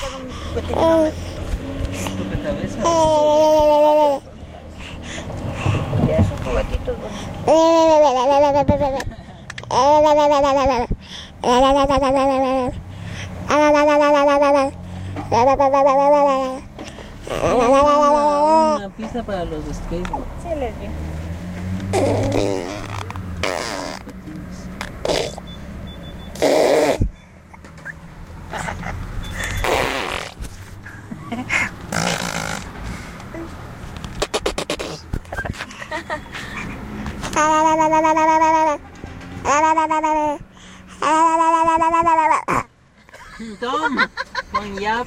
un juguetito. Rompecabezas. Ya son juguetitos bonitos. Una pista para los skateboard. Sí, les vi. Tom, con ya.